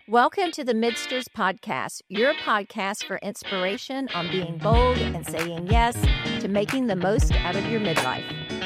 Welcome to the Midsters Podcast, your podcast for inspiration on being bold and saying yes to making the most out of your midlife.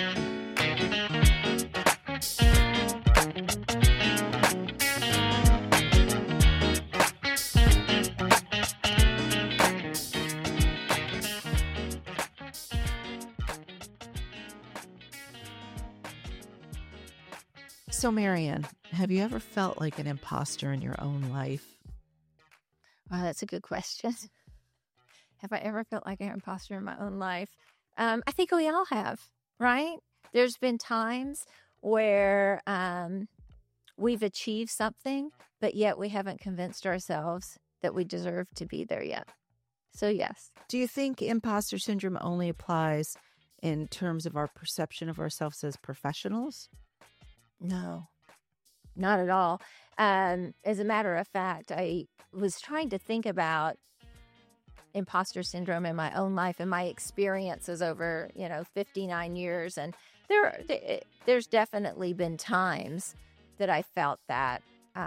So, Marianne, have you ever felt like an imposter in your own life? Wow, that's a good question. Have I ever felt like an imposter in my own life? I think we all have, right? There's been times where we've achieved something, but yet we haven't convinced ourselves that we deserve to be there yet. So, yes. Do you think imposter syndrome only applies in terms of our perception of ourselves as professionals? No, not at all. As a matter of fact, I was trying to think about imposter syndrome in my own life and my experiences over, 59 years. And there's definitely been times that I felt that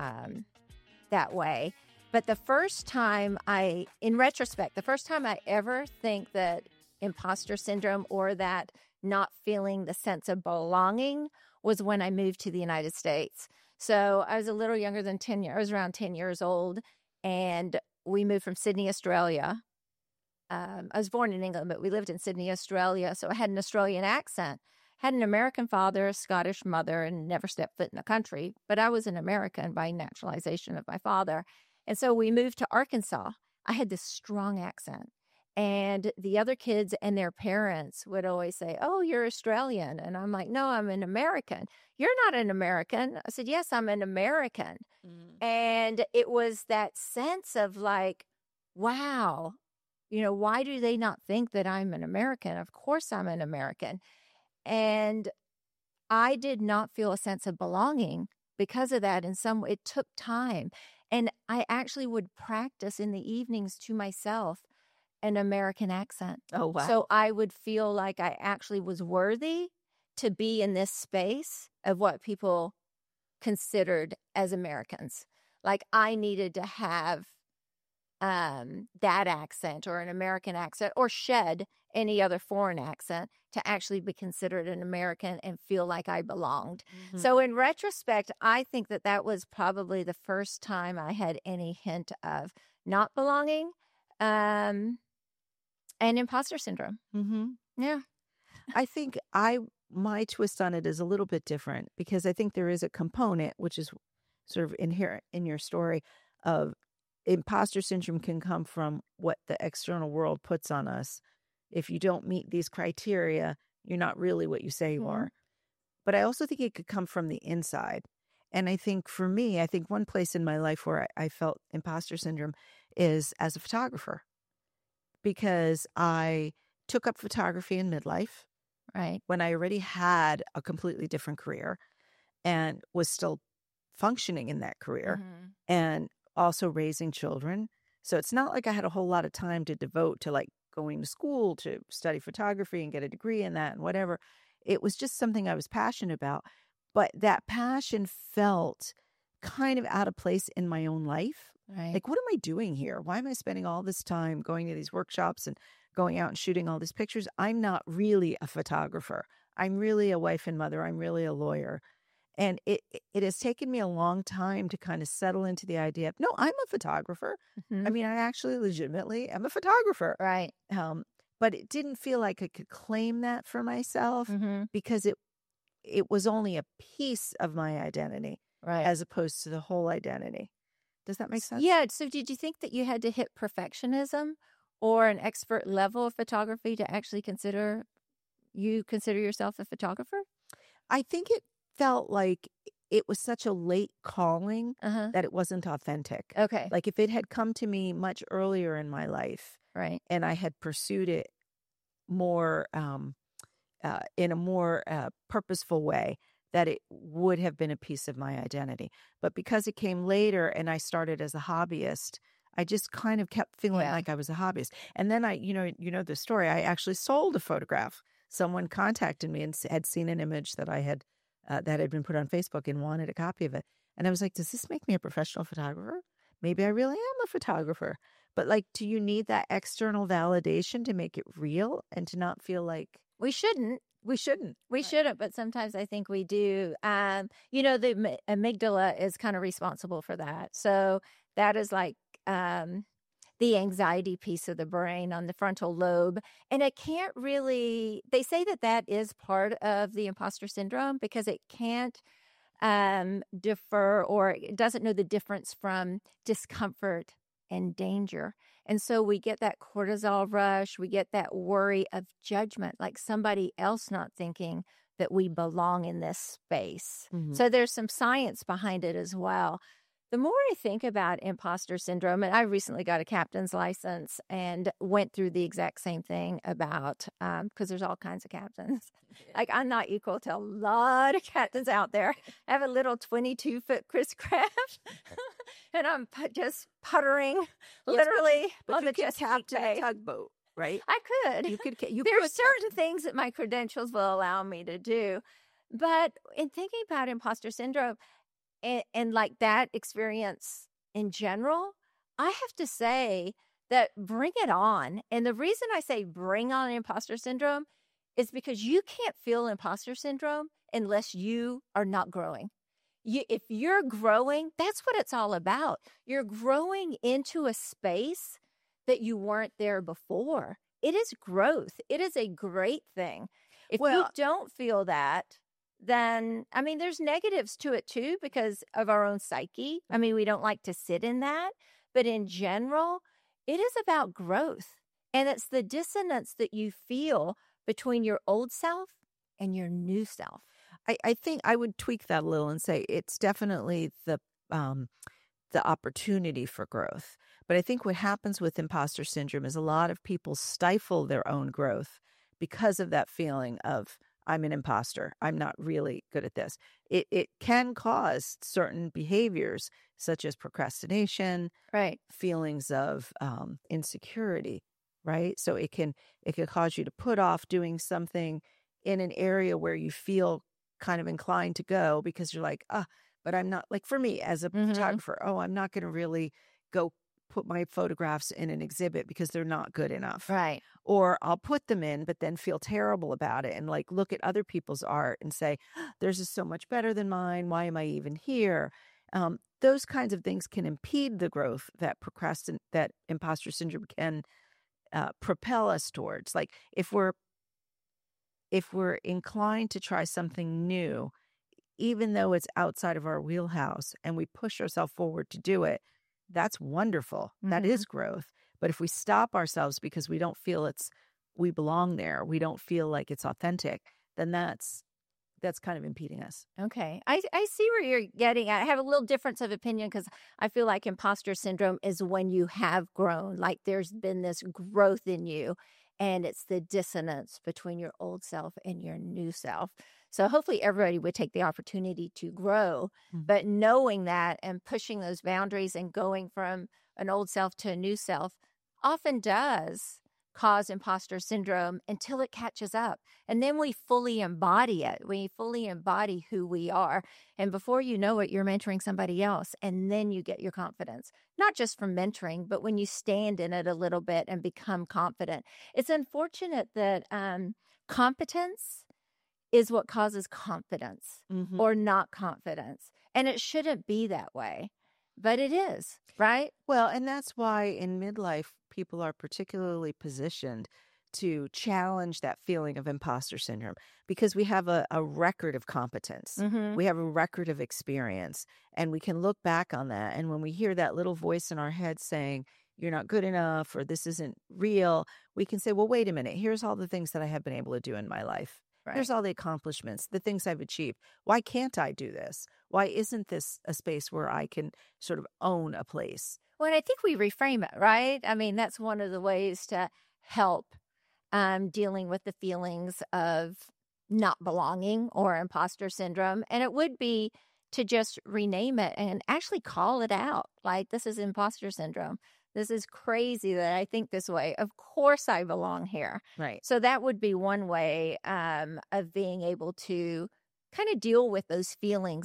way. But the first time in retrospect, the first time I ever think that imposter syndrome or that not feeling the sense of belonging was when I moved to the United States. So I was a little younger than 10 years. I was around 10 years old, and we moved from Sydney, Australia. I was born in England, but we lived in Sydney, Australia. So I had an Australian accent, had an American father, a Scottish mother, and never stepped foot in the country. But I was an American by naturalization of my father. And so we moved to Arkansas. I had this strong accent. And the other kids and their parents would always say, "Oh, you're Australian." And I'm like, "No, I'm an American." "You're not an American." I said, "Yes, I'm an American." And it was that sense of like, wow, why do they not think that I'm an American? Of course I'm an American. And I did not feel a sense of belonging because of that. It took time. And I actually would practice in the evenings to myself an American accent. Oh, wow. So I would feel like I actually was worthy to be in this space of what people considered as Americans. Like I needed to have that accent or an American accent or shed any other foreign accent to actually be considered an American and feel like I belonged. Mm-hmm. So in retrospect, I think that was probably the first time I had any hint of not belonging. And imposter syndrome. Mm-hmm. Yeah. I think my twist on it is a little bit different because I think there is a component, which is sort of inherent in your story, of imposter syndrome can come from what the external world puts on us. If you don't meet these criteria, you're not really what you say you are. But I also think it could come from the inside. And I think for me, one place in my life where I felt imposter syndrome is as a photographer. Because I took up photography in midlife, right, when I already had a completely different career and was still functioning in that career and also raising children. So it's not like I had a whole lot of time to devote to like going to school to study photography and get a degree in that and whatever. It was just something I was passionate about. But that passion felt kind of out of place in my own life. Right. Like, what am I doing here? Why am I spending all this time going to these workshops and going out and shooting all these pictures? I'm not really a photographer. I'm really a wife and mother. I'm really a lawyer. And it has taken me a long time to kind of settle into the idea of, no, I'm a photographer. Mm-hmm. I mean, I actually legitimately am a photographer. Right. But it didn't feel like I could claim that for myself because it was only a piece of my identity as opposed to the whole identity. Does that make sense? Yeah. So did you think that you had to hit perfectionism or an expert level of photography to actually consider yourself a photographer? I think it felt like it was such a late calling that it wasn't authentic. Okay. Like if it had come to me much earlier in my life, right, and I had pursued it more in a more purposeful way, that it would have been a piece of my identity. But because it came later and I started as a hobbyist, I just kind of kept feeling like I was a hobbyist. And then you know the story, I actually sold a photograph. Someone contacted me and had seen an image that I had that had been put on Facebook and wanted a copy of it. And I was like, does this make me a professional photographer? maybe I really am a photographer. But like, do you need that external validation to make it real and to not feel like We shouldn't. we shouldn't? We shouldn't, but sometimes I think we do. The amygdala is kind of responsible for that. So that is like the anxiety piece of the brain on the frontal lobe. And it can't really, they say that is part of the imposter syndrome because it can't defer, or it doesn't know the difference from discomfort and danger. And so we get that cortisol rush, we get that worry of judgment, like somebody else not thinking that we belong in this space. Mhm. So there's some science behind it as well. The more I think about imposter syndrome, and I recently got a captain's license and went through the exact same thing about, because there's all kinds of captains. Like, I'm not equal to a lot of captains out there. I have a little 22-foot Chris Craft, and I'm just puttering literally But on you the can Chesapeake captain a Bay. tugboat, right? I could. You could. There are certain things that my credentials will allow me to do. But in thinking about imposter syndrome and like that experience in general, I have to say that bring it on. And the reason I say bring on imposter syndrome is because you can't feel imposter syndrome unless you are not growing. If you're growing, that's what it's all about. You're growing into a space that you weren't there before. It is growth. It is a great thing. If you don't feel that, then, I mean, there's negatives to it too because of our own psyche. I mean, we don't like to sit in that. But in general, it is about growth. And it's the dissonance that you feel between your old self and your new self. I think I would tweak that a little and say it's definitely the opportunity for growth. But I think what happens with imposter syndrome is a lot of people stifle their own growth because of that feeling of, I'm an imposter. I'm not really good at this. It can cause certain behaviors such as procrastination, right? Feelings of insecurity, right? So it can cause you to put off doing something in an area where you feel kind of inclined to go because you're like, but I'm not, like for me as a photographer, I'm not going to really go put my photographs in an exhibit because they're not good enough. Right. Or I'll put them in, but then feel terrible about it and like look at other people's art and say, theirs is so much better than mine. Why am I even here? Those kinds of things can impede the growth that that imposter syndrome can propel us towards. Like if we're inclined to try something new, even though it's outside of our wheelhouse and we push ourselves forward to do it, that's wonderful. That is growth. But if we stop ourselves because we don't feel we belong there, we don't feel like it's authentic, then that's kind of impeding us. Okay. I see where you're getting at. I have a little difference of opinion because I feel like imposter syndrome is when you have grown, like there's been this growth in you, and it's the dissonance between your old self and your new self. So hopefully everybody would take the opportunity to grow, but knowing that and pushing those boundaries and going from an old self to a new self often does cause imposter syndrome until it catches up. And then we fully embody it. We fully embody who we are. And before you know it, you're mentoring somebody else. And then you get your confidence, not just from mentoring, but when you stand in it a little bit and become confident. It's unfortunate that competence is what causes confidence or not confidence. And it shouldn't be that way, but it is, right? Well, and that's why in midlife, people are particularly positioned to challenge that feeling of imposter syndrome because we have a record of competence. We have a record of experience, and we can look back on that. And when we hear that little voice in our head saying, you're not good enough, or this isn't real, we can say, well, wait a minute. Here's all the things that I have been able to do in my life. Right. Here's all the accomplishments, the things I've achieved. Why can't I do this? Why isn't this a space where I can sort of own a place? Well, I think we reframe it, right? I mean, that's one of the ways to help dealing with the feelings of not belonging or imposter syndrome. And it would be to just rename it and actually call it out. Like, this is imposter syndrome. This is crazy that I think this way. Of course I belong here. Right. So that would be one way of being able to kind of deal with those feelings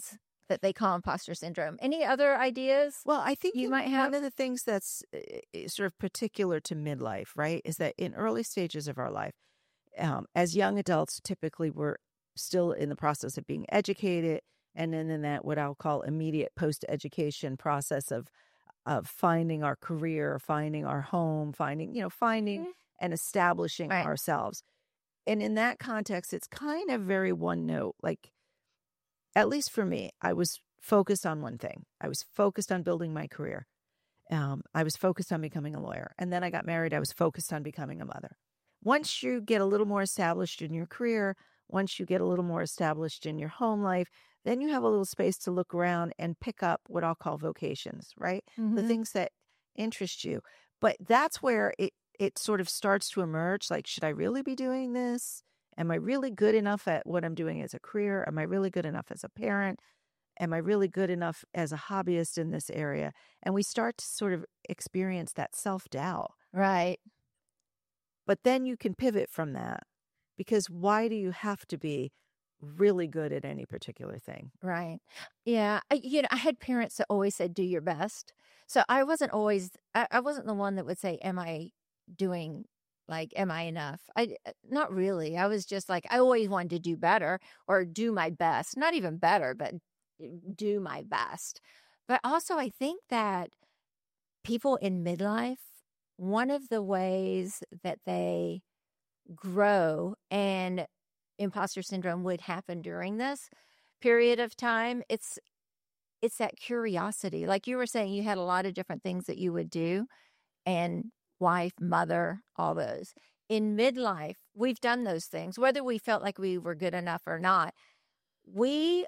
that they call imposter syndrome. Any other ideas? Well, I think you might have one of the things that's sort of particular to midlife, right, is that in early stages of our life, as young adults, typically we're still in the process of being educated, and then in that what I'll call immediate post-education process of finding our career, finding our home, finding and establishing Right. ourselves. And in that context, it's kind of very one note. Like, at least for me, I was focused on one thing. I was focused on building my career. I was focused on becoming a lawyer. And then I got married. I was focused on becoming a mother. Once you get a little more established in your career, once you get a little more established in your home life, then you have a little space to look around and pick up what I'll call vocations, right? The Mhm. things that interest you. But that's where it sort of starts to emerge. Like, should I really be doing this? Am I really good enough at what I'm doing as a career? Am I really good enough as a parent? Am I really good enough as a hobbyist in this area? And we start to sort of experience that self-doubt. Right. But then you can pivot from that, because why do you have to be really good at any particular thing? Right. Yeah. I had parents that always said, do your best. So I wasn't always, I wasn't the one that would say, am I doing, am I enough? Not really. I was just like, I always wanted to do better or do my best. Not even better, but do my best. But also, I think that people in midlife, one of the ways that they grow, and imposter syndrome would happen during this period of time, it's that curiosity. Like you were saying, you had a lot of different things that you would do, and wife, mother, all those. In midlife, we've done those things, whether we felt like we were good enough or not. We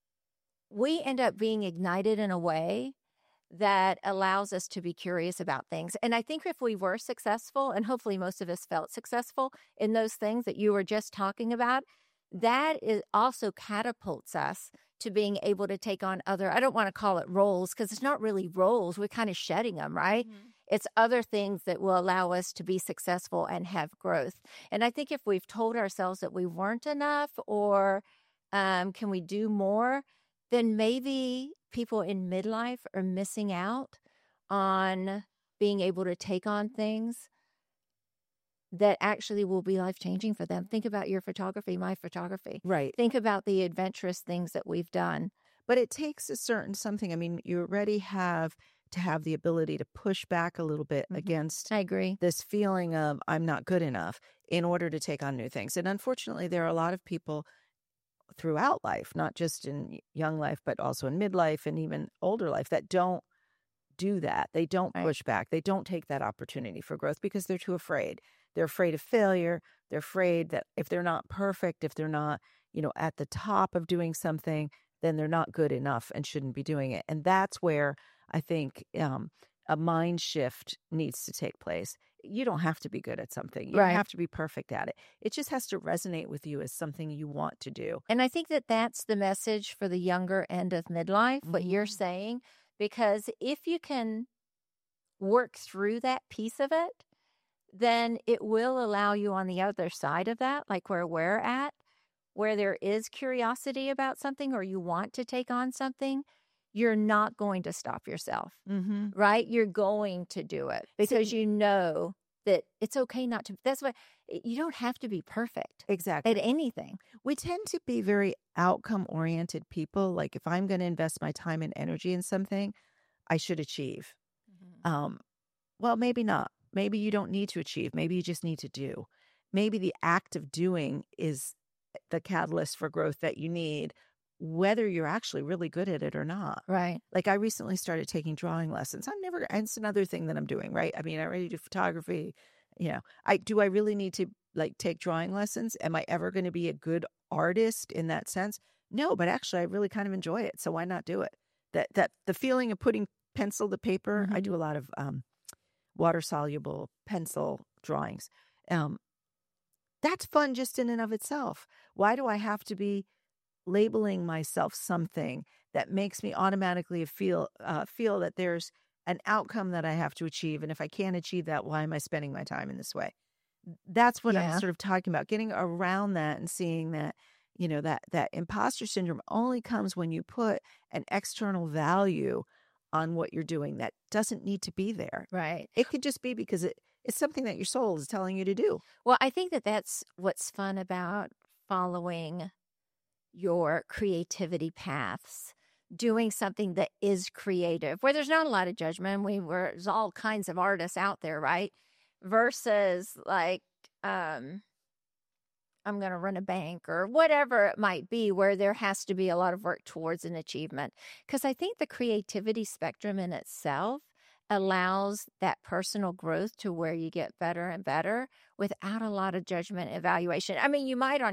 end up being ignited in a way that allows us to be curious about things. And I think if we were successful, and hopefully most of us felt successful in those things that you were just talking about, that is also catapults us to being able to take on other, I don't want to call it roles, because it's not really roles. We're kind of shedding them, right? Mm-hmm. It's other things that will allow us to be successful and have growth. And I think if we've told ourselves that we weren't enough, or can we do more, then maybe people in midlife are missing out on being able to take on things that actually will be life-changing for them. Think about your photography, my photography. Right. Think about the adventurous things that we've done. But it takes a certain something. I mean, you already have to have the ability to push back a little bit against I agree. This feeling of I'm not good enough in order to take on new things. And unfortunately, there are a lot of people throughout life, not just in young life, but also in midlife and even older life, that don't do that. They don't push back. They don't take that opportunity for growth because they're too afraid. They're afraid of failure. They're afraid that if they're not perfect, if they're not, at the top of doing something, then they're not good enough and shouldn't be doing it. And that's where I think a mind shift needs to take place. You don't have to be good at something. You don't have to be perfect at it. It just has to resonate with you as something you want to do. And I think that that's the message for the younger end of midlife, what you're saying, because if you can work through that piece of it, then it will allow you on the other side of that, like where we're at, where there is curiosity about something or you want to take on something, you're not going to stop yourself, right? You're going to do it because you know that it's okay not to. That's why you don't have to be perfect. Exactly. At anything. We tend to be very outcome-oriented people. Like, if I'm going to invest my time and energy in something, I should achieve. Well, maybe not. Maybe you don't need to achieve. Maybe you just need to do. Maybe the act of doing is the catalyst for growth that you need, whether you're actually really good at it or not. Right. Like, I recently started taking drawing lessons. It's another thing that I'm doing, right? I mean, I already do photography. Do I really need to take drawing lessons? Am I ever going to be a good artist in that sense? No, but actually I really kind of enjoy it. So why not do it? That the feeling of putting pencil to paper, I do a lot of water soluble pencil drawings. That's fun just in and of itself. Why do I have to be labeling myself something that makes me automatically feel that there's an outcome that I have to achieve? And if I can't achieve that, why am I spending my time in this way? That's what I'm sort of talking about, getting around that and seeing that, that imposter syndrome only comes when you put an external value on what you're doing that doesn't need to be there. Right. It could just be because it's something that your soul is telling you to do. Well, I think that's what's fun about following your creativity paths, doing something that is creative, where there's not a lot of judgment. There's all kinds of artists out there, right? Versus like, I'm going to run a bank or whatever it might be, where there has to be a lot of work towards an achievement. Because I think the creativity spectrum in itself allows that personal growth to where you get better and better without a lot of judgment and evaluation. I mean, you might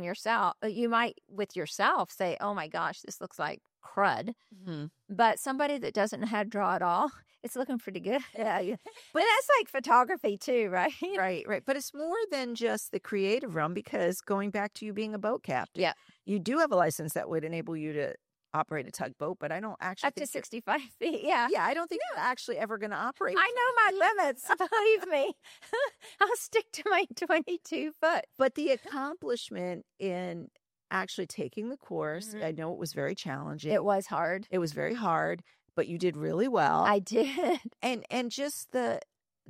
with yourself say, oh my gosh, this looks like crud. Mm-hmm. But somebody that doesn't know how to draw at all, it's looking pretty good. Yeah. But that's like photography too, right? Right. But it's more than just the creative realm, because going back to you being a boat captain, Yeah. you do have a license that would enable you to operate a tugboat, but I don't actually Up to 65 feet. Yeah. Yeah, I don't think you're actually ever going to operate. I know my limits. Believe me. I'll stick to my 22 foot. But the accomplishment in actually taking the course, I know it was very challenging. It was hard. It was very hard, but you did really well. I did. And just the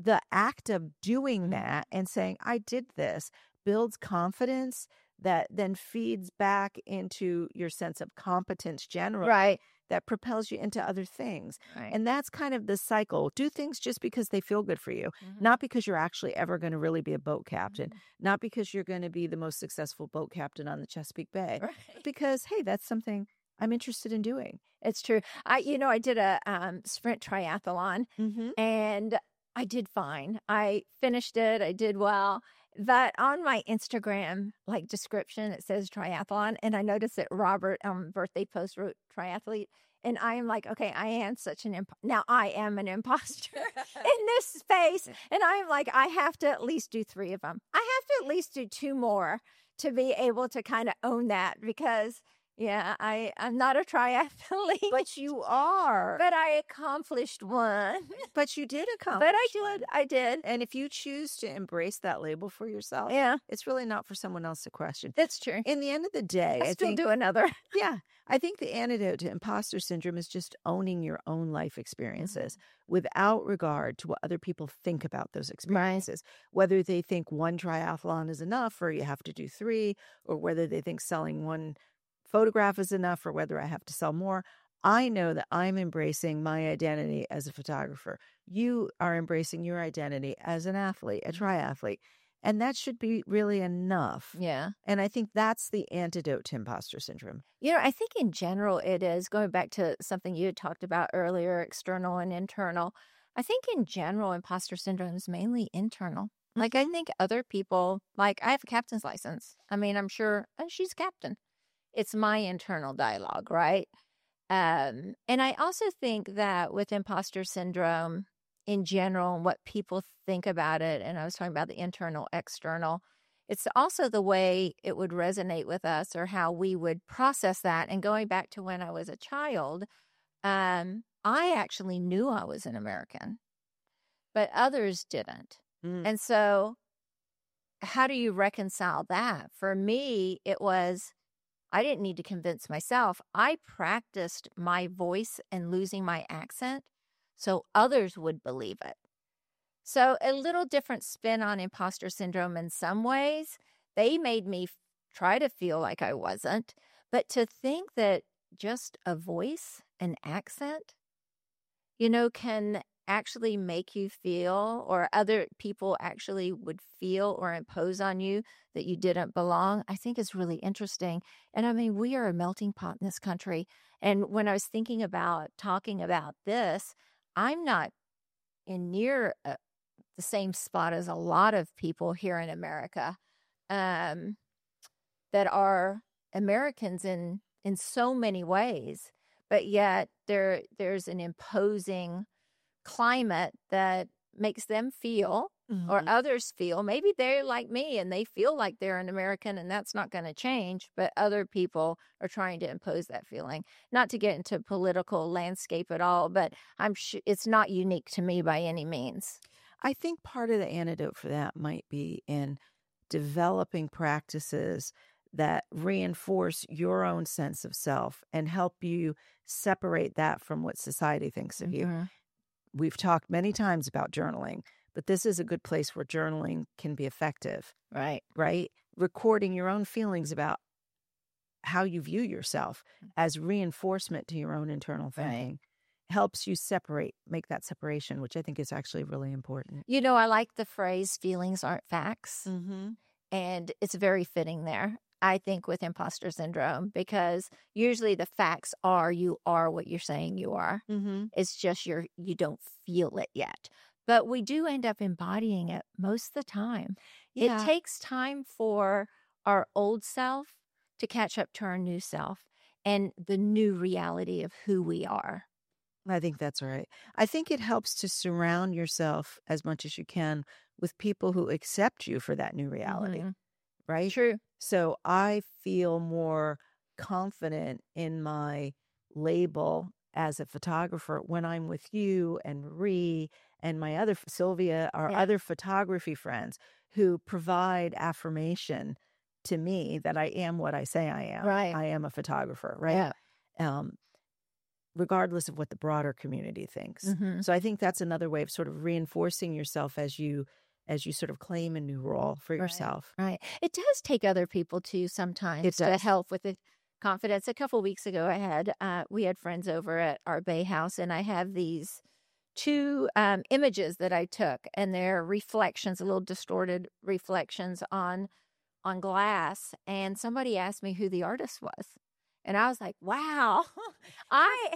act of doing that and saying, I did this, builds confidence that then feeds back into your sense of competence generally. Right. That propels you into other things. Right. And that's kind of the cycle. Do things just because they feel good for you, not because you're actually ever going to really be a boat captain, not because you're going to be the most successful boat captain on the Chesapeake Bay, Right. because, hey, that's something I'm interested in doing. It's true. I did a sprint triathlon and I did fine. I finished it. I did well. But on my Instagram description, it says triathlon, and I noticed that Robert birthday post wrote triathlete, and I am like, okay, I am such an now I am an imposter in this space, and I'm like, I have to at least do 3 of them. I have to at least do 2 more to be able to kind of own that, because yeah, I'm not a triathlete. But you are. But I accomplished one. But you did accomplish. But I did. And if you choose to embrace that label for yourself, Yeah, it's really not for someone else to question. that's true. In the end of the day, I I still think, do another. yeah, I think the antidote to imposter syndrome is just owning your own life experiences without regard to what other people think about those experiences. Whether they think one triathlon is enough or you have to do 3, or whether they think selling one photograph is enough or whether I have to sell more. I know that I'm embracing my identity as a photographer. You are embracing your identity as an athlete, a triathlete. And that should be really enough. Yeah. And I think that's the antidote to imposter syndrome. I think in general it is, going back to something you had talked about earlier, external and internal. I think in general, imposter syndrome is mainly internal. I think other people, I have a captain's license. I mean, I'm sure she's captain. It's my internal dialogue, right? And I also think that with imposter syndrome in general, and what people think about it, and I was talking about the internal, external, it's also the way it would resonate with us or how we would process that. And going back to when I was a child, I actually knew I was an American, but others didn't. And so how do you reconcile that? For me, it was, I didn't need to convince myself. I practiced my voice and losing my accent so others would believe it. So a little different spin on imposter syndrome in some ways. They made me try to feel like I wasn't. But to think that just a voice, an accent, can actually make you feel, or other people actually would feel or impose on you that you didn't belong, I think is really interesting. And I mean, we are a melting pot in this country. And when I was thinking about talking about this, I'm not in near the same spot as a lot of people here in America that are Americans in so many ways, but yet there's an imposing climate that makes them feel, or others feel, maybe they're like me and they feel like they're an American and that's not going to change, but other people are trying to impose that feeling. Not to get into political landscape at all, but I'm sure it's not unique to me by any means. I think part of the antidote for that might be in developing practices that reinforce your own sense of self and help you separate that from what society thinks of you. Mm-hmm. We've talked many times about journaling, but this is a good place where journaling can be effective, Right. right? Recording your own feelings about how you view yourself as reinforcement to your own internal thinking helps you make that separation, which I think is actually really important. You know, I like the phrase feelings aren't facts. Mm-hmm. And it's very fitting there, I think, with imposter syndrome, because usually the facts are you are what you're saying you are. Mm-hmm. It's just you don't feel it yet. But we do end up embodying it most of the time. Yeah. It takes time for our old self to catch up to our new self and the new reality of who we are. I think that's right. I think it helps to surround yourself as much as you can with people who accept you for that new reality, right? True. So I feel more confident in my label as a photographer when I'm with you and Marie and my other Sylvia, our other photography friends who provide affirmation to me that I am what I say I am. Right. I am a photographer, right? Yeah. Regardless of what the broader community thinks. Mm-hmm. So I think that's another way of sort of reinforcing yourself as you sort of claim a new role for yourself. Right. It does take other people too sometimes to help with the confidence. A couple weeks ago, we had friends over at our Bay House, and I have these 2 images that I took, and they're reflections, a little distorted reflections on glass. And somebody asked me who the artist was. And I was like, wow, I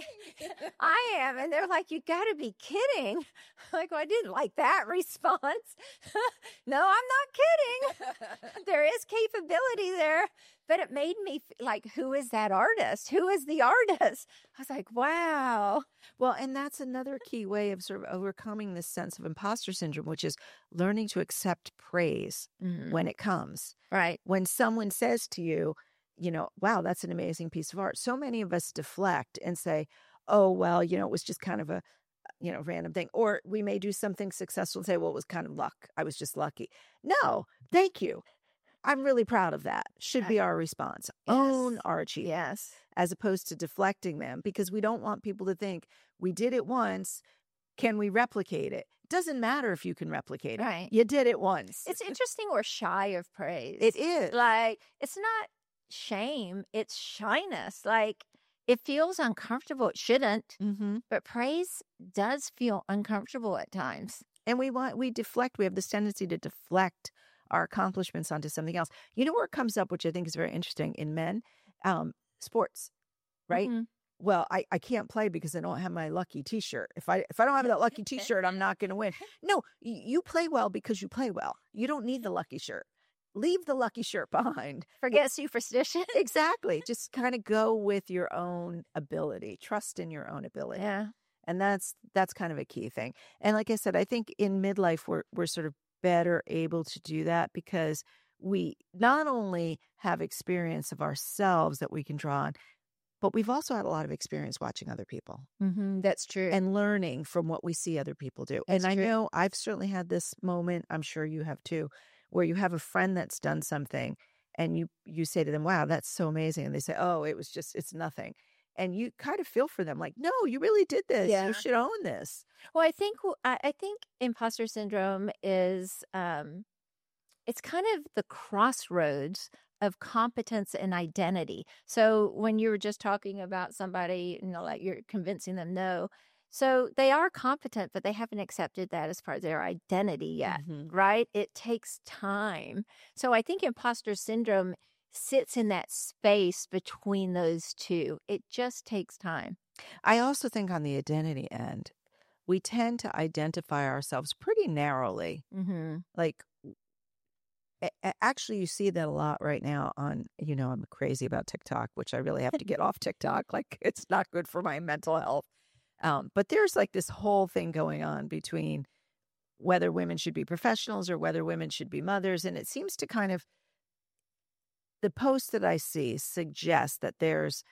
am. And they're like, you got to be kidding. I'm like, well, I didn't like that response. No, I'm not kidding. There is capability there. But it made me like, who is that artist? Who is the artist? I was like, wow. Well, and that's another key way of sort of overcoming this sense of imposter syndrome, which is learning to accept praise when it comes. Right. When someone says to you, wow, that's an amazing piece of art. So many of us deflect and say, oh, well, it was just kind of a, random thing. Or we may do something successful and say, well, it was kind of luck. I was just lucky. No, thank you. I'm really proud of that. Should be our response. Yes. Own our achievements. Yes. As opposed to deflecting them, because we don't want people to think we did it once. Can we replicate it? Doesn't matter if you can replicate it. Right. You did it once. It's interesting we're shy of praise. It is. Like, it's not shame, it's shyness. Like, it feels uncomfortable. It shouldn't, but praise does feel uncomfortable at times. And we deflect. We have this tendency to deflect our accomplishments onto something else. You know where it comes up, which I think is very interesting in men? Sports, right? Well, I can't play because I don't have my lucky T-shirt. If I don't have that lucky T-shirt, I'm not going to win. No, you play well because you play well. You don't need the lucky shirt. Leave the lucky shirt behind. Forget superstition. Exactly. Just kind of go with your own ability. Trust in your own ability. Yeah. And that's kind of a key thing. And like I said, I think in midlife, we're sort of better able to do that because we not only have experience of ourselves that we can draw on, but we've also had a lot of experience watching other people. That's true. And learning from what we see other people do. That's and I true. know I've certainly had this moment, I'm sure you have too, where you have a friend that's done something and you say to them, wow, that's so amazing. And they say, oh, it's nothing. And you kind of feel for them like, no, you really did this. Yeah. You should own this. Well, I think imposter syndrome is it's kind of the crossroads of competence and identity. So when you were just talking about somebody, like you're convincing them no. So they are competent, but they haven't accepted that as part of their identity yet, right? It takes time. So I think imposter syndrome sits in that space between those two. It just takes time. I also think on the identity end, we tend to identify ourselves pretty narrowly. Like, actually, you see that a lot right now on, I'm crazy about TikTok, which I really have to get off TikTok. Like, it's not good for my mental health. But there's like this whole thing going on between whether women should be professionals or whether women should be mothers. And it seems to kind of, the posts that I see suggest that there's,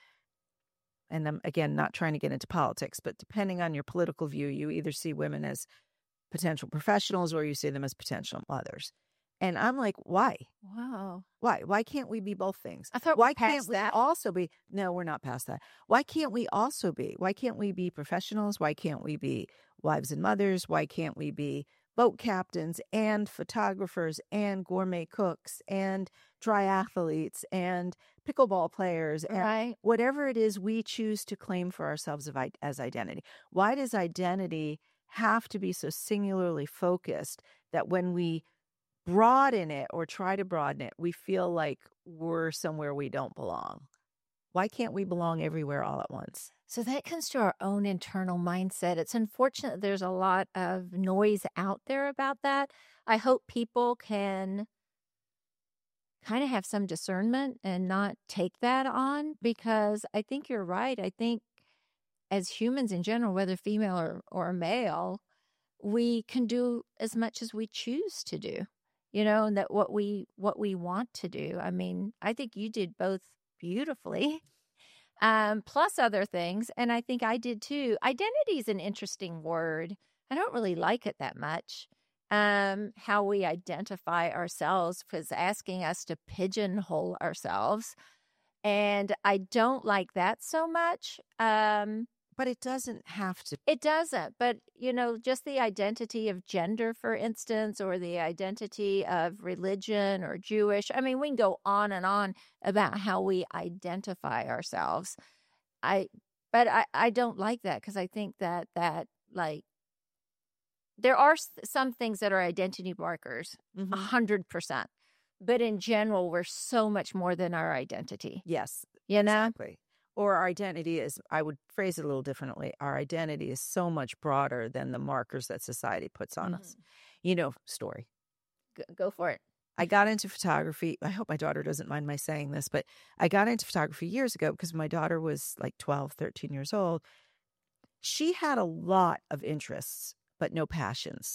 and I'm, again, not trying to get into politics, but depending on your political view, you either see women as potential professionals or you see them as potential mothers. And I'm like, why? Wow. Why? Why can't we be both things? I thought Why we passed can't we that. also be? No, we're not past that. Why can't we also be? Why can't we be professionals? Why can't we be wives and mothers? Why can't we be boat captains and photographers and gourmet cooks and triathletes and pickleball players and Right. whatever it is we choose to claim for ourselves as identity? Why does identity have to be so singularly focused that when we broaden it or try to broaden it, we feel like we're somewhere we don't belong? Why can't we belong everywhere all at once? So that comes to our own internal mindset. It's unfortunate there's a lot of noise out there about that. I hope people can kind of have some discernment and not take that on, because I think you're right. I think as humans in general, whether female or male, we can do as much as we choose to do, and that what we want to do. I mean, I think you did both beautifully, plus other things, and I think I did too. Identity is an interesting word. I don't really like it that much. How we identify ourselves, because asking us to pigeonhole ourselves, and I don't like that so much. But it doesn't have to. It doesn't, but just the identity of gender, for instance, or the identity of religion or Jewish. I mean, we can go on and on about how we identify ourselves. But I don't like that, because I think that like there are some things that are identity markers, 100%. But in general, we're so much more than our identity. Yes, know? exactly. Or our identity is, I would phrase it a little differently. Our identity is so much broader than the markers that society puts on us. Story. Go for it. I got into photography. I hope my daughter doesn't mind my saying this, but I got into photography years ago because my daughter was like 12, 13 years old. She had a lot of interests, but no passions.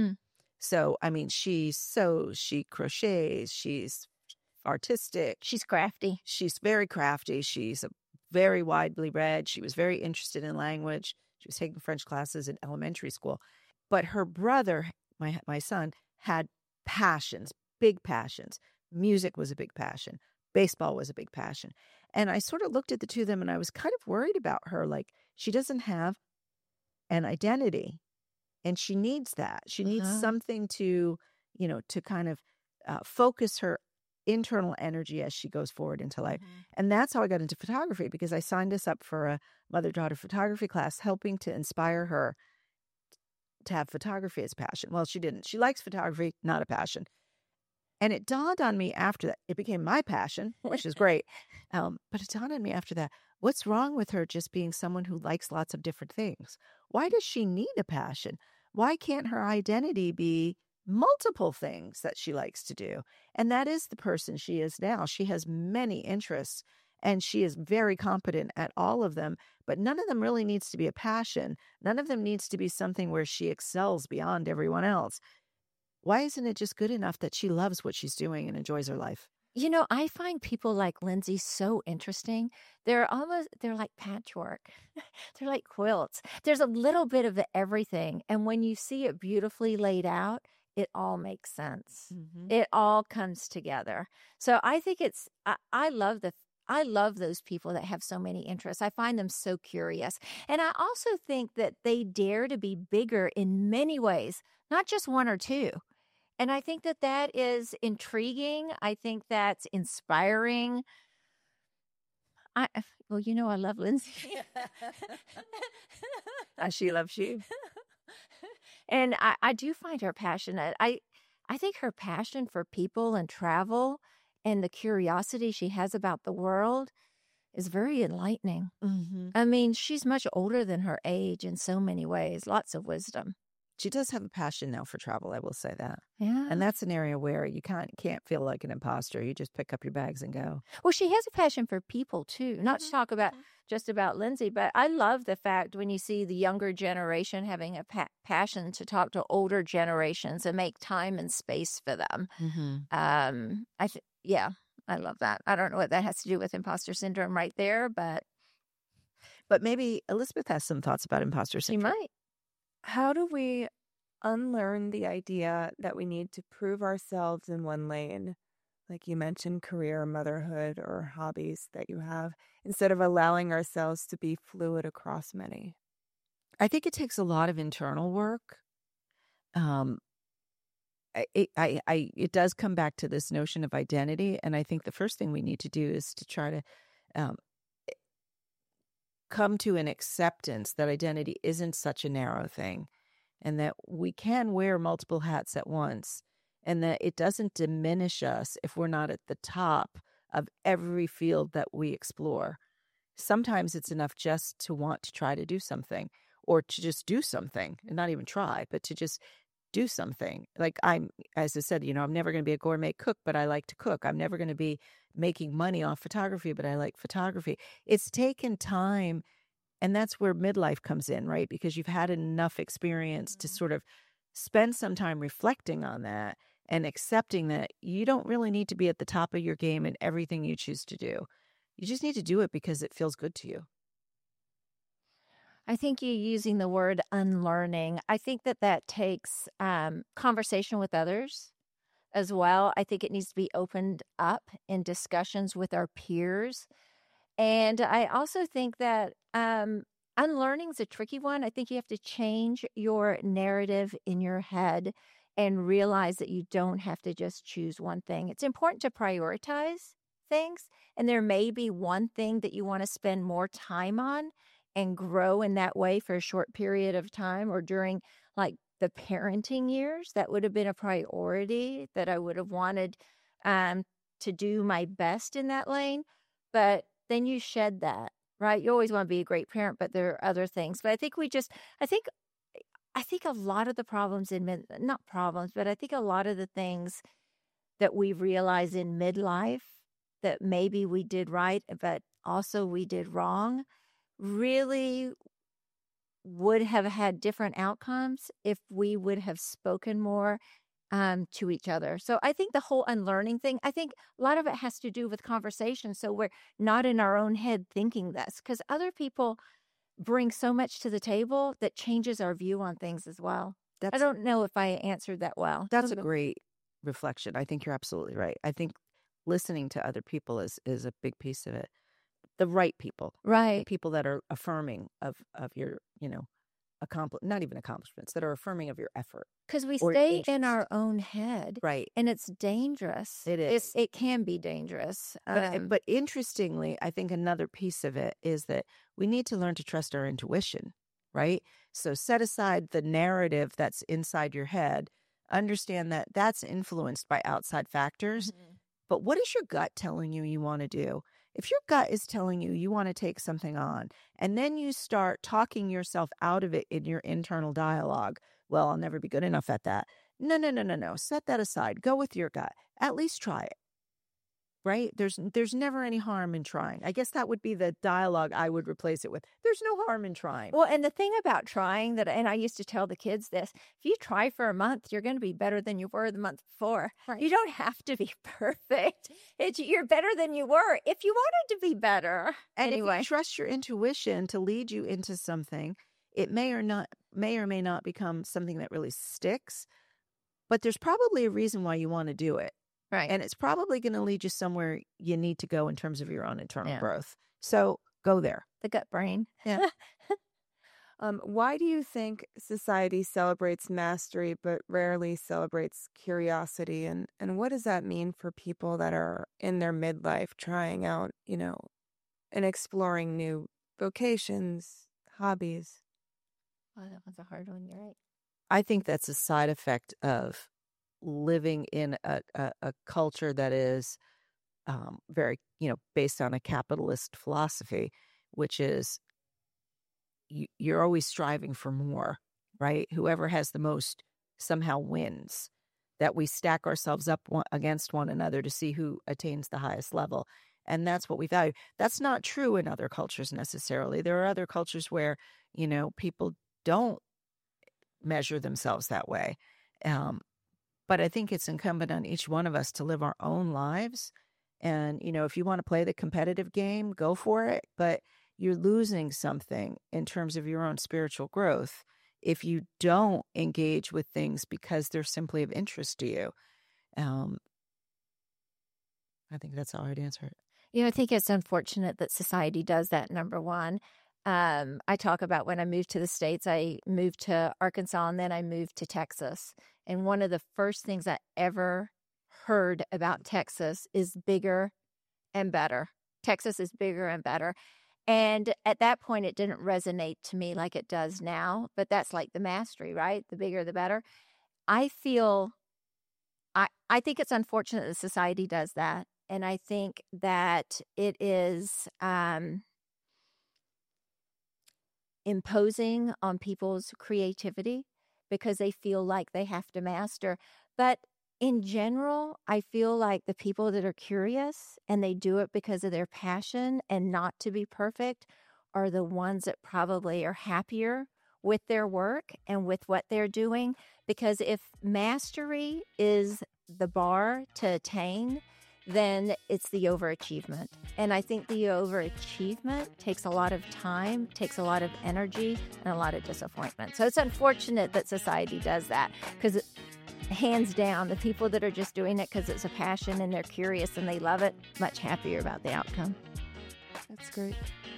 So, I mean, she sews, she crochets, she's artistic. She's crafty. She's very crafty. She's very widely read. She was very interested in language. She was taking French classes in elementary school. But her brother, my son, had passions, big passions. Music was a big passion. Baseball was a big passion. And I sort of looked at the two of them and I was kind of worried about her. Like, she doesn't have an identity and she needs that. She needs something to, to kind of focus her internal energy as she goes forward into life. And that's how I got into photography, because I signed us up for a mother-daughter photography class, helping to inspire her to have photography as a passion. Well, she didn't. She likes photography, not a passion. And it dawned on me after that. It became my passion, which is great. But it dawned on me after that, what's wrong with her just being someone who likes lots of different things? Why does she need a passion? Why can't her identity be multiple things that she likes to do? And that is the person she is now. She has many interests and she is very competent at all of them, but none of them really needs to be a passion. None of them needs to be something where she excels beyond everyone else. Why isn't it just good enough that she loves what she's doing and enjoys her life? I find people like Lindsay so interesting. They're like patchwork. They're like quilts. There's a little bit of everything. And when you see it beautifully laid out, it all makes sense. It all comes together. So I think I love those people that have so many interests. I find them so curious. And I also think that they dare to be bigger in many ways, not just one or two. And I think that is intriguing. I think that's inspiring. I love Lindsay. She loves you. And I do find her passionate. I think her passion for people and travel and the curiosity she has about the world is very enlightening. I mean, she's much older than her age in so many ways, lots of wisdom. She does have a passion now for travel, I will say that. Yeah. And that's an area where you can't feel like an imposter. You just pick up your bags and go. Well, she has a passion for people, too. Not to talk about just about Lindsay, but I love the fact when you see the younger generation having a passion to talk to older generations and make time and space for them. I love that. I don't know what that has to do with imposter syndrome right there, but maybe Elizabeth has some thoughts about imposter syndrome. She might. How do we unlearn the idea that we need to prove ourselves in one lane, like you mentioned, career, motherhood, or hobbies that you have, instead of allowing ourselves to be fluid across many? I think it takes a lot of internal work. Um, it does come back to this notion of identity, and I think the first thing we need to do is to try to um, come to an acceptance that identity isn't such a narrow thing, and that we can wear multiple hats at once, and that it doesn't diminish us if we're not at the top of every field that we explore. Sometimes it's enough just to want to try to do something, or to just do something and not even try, but to just do something. Like as I said, I'm never going to be a gourmet cook, but I like to cook. I'm never going to be making money off photography, but I like photography. It's taken time. And that's where midlife comes in, right? Because you've had enough experience to sort of spend some time reflecting on that and accepting that you don't really need to be at the top of your game in everything you choose to do. You just need to do it because it feels good to you. I think you using the word unlearning. I think that takes conversation with others as well. I think it needs to be opened up in discussions with our peers. And I also think that unlearning is a tricky one. I think you have to change your narrative in your head and realize that you don't have to just choose one thing. It's important to prioritize things, and there may be one thing that you want to spend more time on and grow in that way for a short period of time, or during like the parenting years. That would have been a priority that I would have wanted to do my best in that lane. But then you shed that, right? You always want to be a great parent, but there are other things. But I think I think a lot of the problems not problems, but I think a lot of the things that we realize in midlife that maybe we did right, but also we did wrong, really would have had different outcomes if we would have spoken more to each other. So I think the whole unlearning thing, I think a lot of it has to do with conversation. So we're not in our own head thinking this, because other people bring so much to the table that changes our view on things as well. I don't know if I answered that well. That's a great reflection. I think you're absolutely right. I think listening to other people is a big piece of it. The right people. Right. The people that are affirming of your, not even accomplishments, that are affirming of your effort. Because we stay in our own head. Right. And it's dangerous. It is. It can be dangerous. But interestingly, I think another piece of it is that we need to learn to trust our intuition, right? So set aside the narrative that's inside your head. Understand that that's influenced by outside factors. Mm-hmm. But what is your gut telling you want to do? If your gut is telling you want to take something on, and then you start talking yourself out of it in your internal dialogue, well, I'll never be good enough at that. No. Set that aside. Go with your gut. At least try it. Right? There's never any harm in trying. I guess that would be the dialogue I would replace it with. There's no harm in trying. Well, and the thing about trying and I used to tell the kids this, if you try for a month, you're going to be better than you were the month before. Right. You don't have to be perfect. You're better than you were if you wanted to be better. And anyway, if you trust your intuition to lead you into something, it may or may not become something that really sticks, but there's probably a reason why you want to do it. Right. And it's probably going to lead you somewhere you need to go in terms of your own internal growth. So go there. The gut brain. Yeah. Why do you think society celebrates mastery but rarely celebrates curiosity? And what does that mean for people that are in their midlife trying out, and exploring new vocations, hobbies? Oh, that one's a hard one. You're right. I think that's a side effect of living in a culture that is very, based on a capitalist philosophy, which is you're always striving for more, right? Whoever has the most somehow wins, that we stack ourselves up against one another to see who attains the highest level. And that's what we value. That's not true in other cultures necessarily. There are other cultures where, people don't measure themselves that way. But I think it's incumbent on each one of us to live our own lives. And, if you want to play the competitive game, go for it. But you're losing something in terms of your own spiritual growth if you don't engage with things because they're simply of interest to you. I think that's how I'd answer it. I think it's unfortunate that society does that, number one. I talk about when I moved to the States, I moved to Arkansas and then I moved to Texas. And one of the first things I ever heard about Texas is bigger and better. Texas is bigger and better. And at that point, it didn't resonate to me like it does now. But that's like the mastery, right? The bigger, the better. I think it's unfortunate that society does that. And I think that it is imposing on people's creativity because they feel like they have to master. But in general, I feel like the people that are curious and they do it because of their passion and not to be perfect are the ones that probably are happier with their work and with what they're doing. Because if mastery is the bar to attain, then it's the overachievement. And I think the overachievement takes a lot of time, takes a lot of energy, and a lot of disappointment. So it's unfortunate that society does that because hands down, the people that are just doing it because it's a passion and they're curious and they love it, much happier about the outcome. That's great.